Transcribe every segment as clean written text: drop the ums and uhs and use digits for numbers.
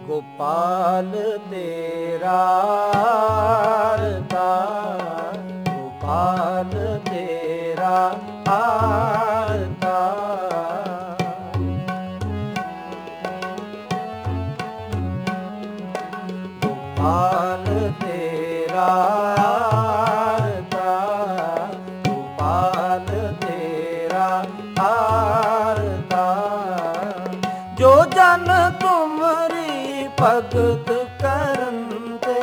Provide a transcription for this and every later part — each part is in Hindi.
गोपाल तेरा आरता, गोपाल तेरा आरता। गोपाल तेरा आरता, गोपाल तेरा आरता। जो जन तुमरी भगत करंते,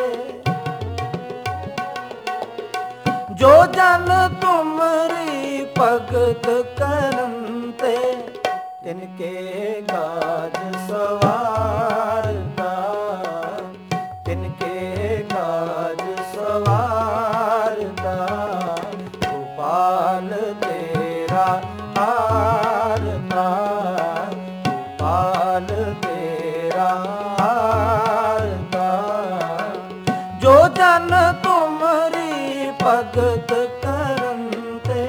जो जन तुमरी भगत करंते, तिनके काज सवारता, तिनके काज सवारता। गोपाल तेरा आरता, गोपाल तेरा आरता। जो जन तुमरी भगत करंते,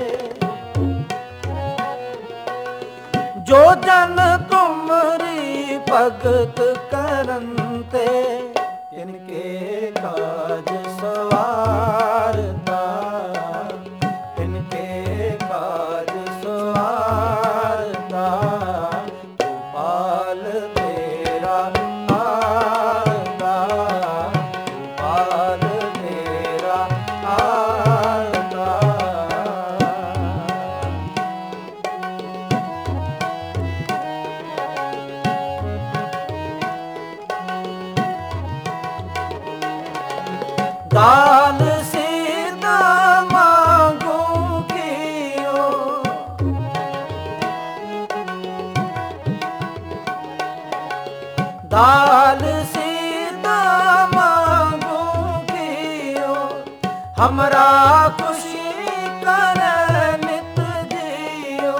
जो जन तुमरी भगत करंते, तिनके काज सवारता, तिनके काज सवारता। गोपाल तेरा आरता, गोपाल तेरा आरता। दान सीधा मांगू कियो, दाल सीधा मांगू कियो। हमरा खुशी करे नित जियो,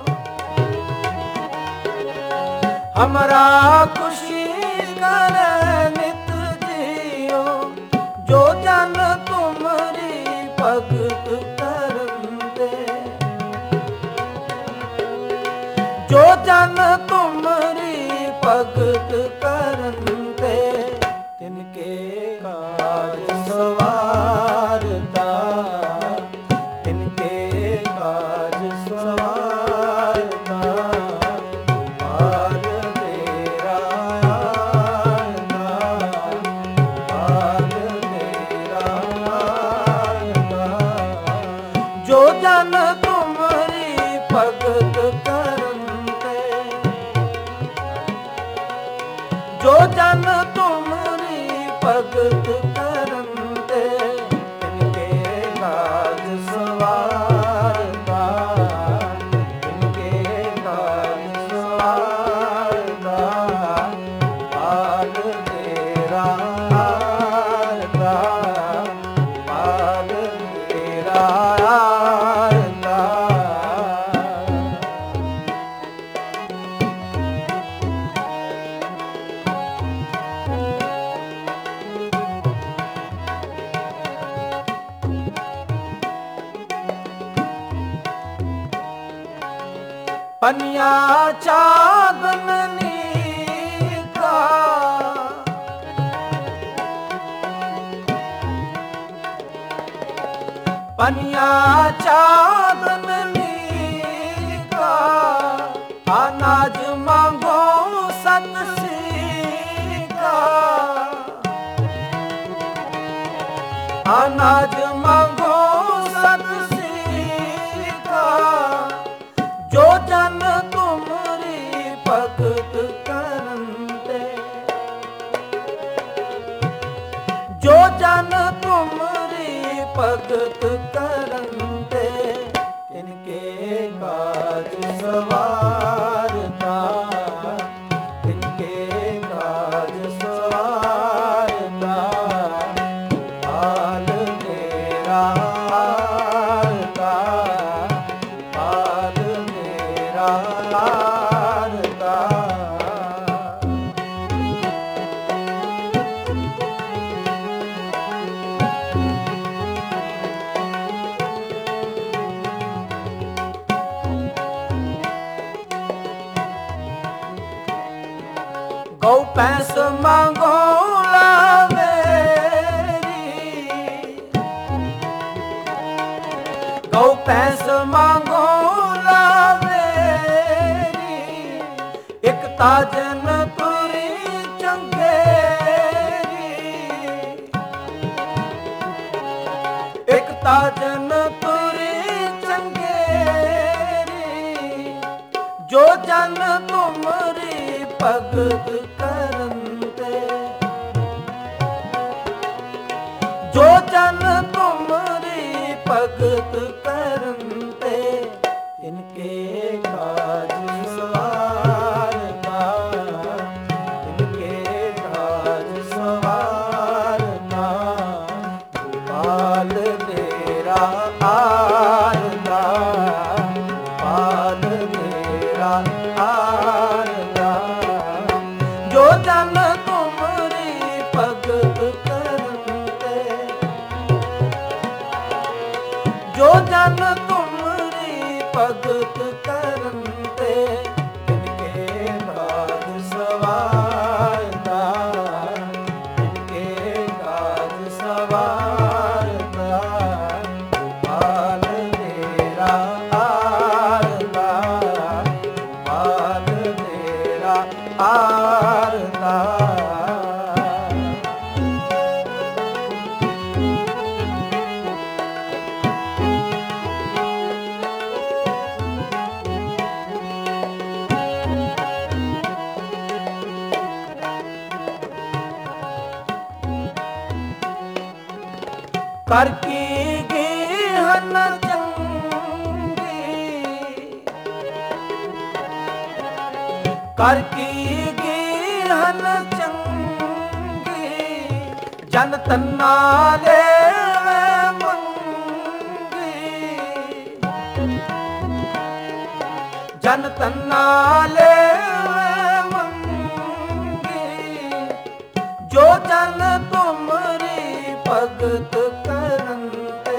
हमरा खुशी करे नित जियो। जो जन तुमरी भगत करंते, जो जन तुमरी भगत करंते, तिनके काज सवारता, तिनके काज सवारता। गोपाल तेरा आरता, गोपाल तेरा आरता। जो जन तुमरी भगत करंते, जो जन तुमरी भगत करंते, तिनके काज सवारता, तिनके काज सवारता। गोपाल तेरा आरता, गोपाल तेरा आरता। पनिया चांदनी का, पनिया चांदनी का। अनाज मांगो सतसी का, अनाज मांगो सतसी का। जो जन तुमरी भगत करंते, जो जन तुमरी भगत करंते, तिनके काज सवारता, तिनके काज सवारता। गोपाल तेरा आरता, गोपाल तेरा आरता। ਕਉ ਪੈਸ ਮੰਗੋ ਲਾਵੇਰੀ, ਕਉ ਪੈਸ ਮੰਗੋ ਲਾਵੇਰੀ, ਇਕ ਤਾਜਨ ਤੁਰੀ ਚੰਗੇਰੀ, ਇਕ ਤਾਜਨ ਤੁਰੀ ਚੰਗੇਰੀ, ਜੋ ਜਨ ਤੁਮਰੀ ਭਗਤ ਕਰਨ ਤੇ, ਜੋ ਜਨ ਤੁਮਰੀ ਭਗਤ ਕਰਨ ਤੇ, ਇਨਕੇ ਕਾਜ ਸਵਾਰਨਾ, ਇਨਕੇ ਕਾਜ ਸਵਾਰਨਾ, ਗੋਪਾਲ ਮੇਰਾ ਆਰਦਾ, ਗੋਪਾਲ ਮੇਰਾ ਆਰਦਾ, ਜੋ ਜਨ ਤੁਮਰੀ ਭਗਤ ਕਰਨ ਤੇ, ਜੋ ਜਨ ਤੁਮਰੀ ਭਗਤ ਕਰਨ ਤੇ, ਇਨਕੇ ਕਾਜ ਸਵਾਰਨਾ, ਇਨਕੇ ਕਾਜ ਸਵਾਰਨਾ, ਗੋਪਾਲ ਮੇਰਾ ਆਰਦਾ, ਗੋਪਾਲ ਮੇਰਾ ਆਰਦਾ। ਕਰ ਕੀ ਗੇਹਨ ਚੰਗੀ, ਕਰ ਕੀ ਗੇਹਨ ਚੰਗੀ, ਜਨ ਤੰਨਾ ਲੈਵੇ ਮੰਗੀ, ਜਨ ਤੰਨਾ ਲੈਵੇ ਮੰਗੀ, ਜੋ ਜਨ ਤੁਮਰੀ ਭਗਤ ਕਰਨ ਤੇ,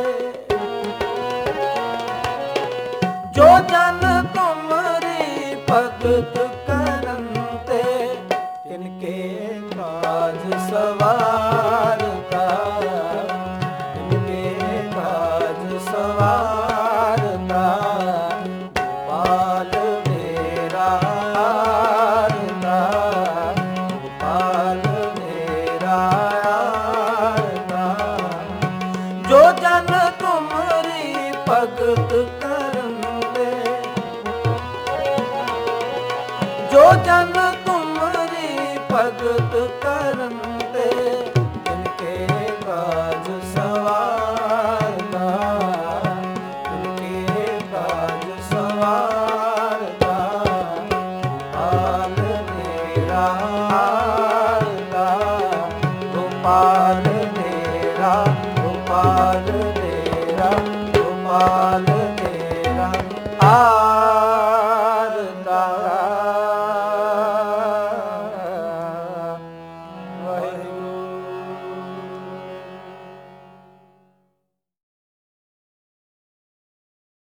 ਜੋ ਜਨ ਤੁਮਰੀ ਭਗਤ ਕਰਨ ਤੇ, ਇਨਕੇ ਕਾਜ ਸਵਾਰਦਾ, ਇਨਕੇ ਕਾਜ ਸਵਾਰਦਾ, ਗੋਪਾਲ ਮੇਰਾ ਆਰਦਾ, ਗੋਪਾਲ ਮੇਰਾ ਆਰਦਾ, ਜੋ ਜਨ ਤੁਮਰੀ ਭਗਤ ਕਰਨ ਤੇ, ਜੋ ਜਨ ਤੁਮਰੀ ਭਗਤ ਕਰਨ ਤੇ, ਇਨਕੇ ਕਾਜ ਸਵਾਰਦਾ, ਇਨਕੇ ਕਾਜ ਸਵਾਰਦਾ, ਗੋਪਾਲ ਮੇਰਾ ਆਰਦਾ, ਗੋਪਾਲ ਮੇਰਾ, ਗੋਪਾਲ ਮੇਰਾ, ਗੋਪਾਲ ਮੇਰਾ ਆ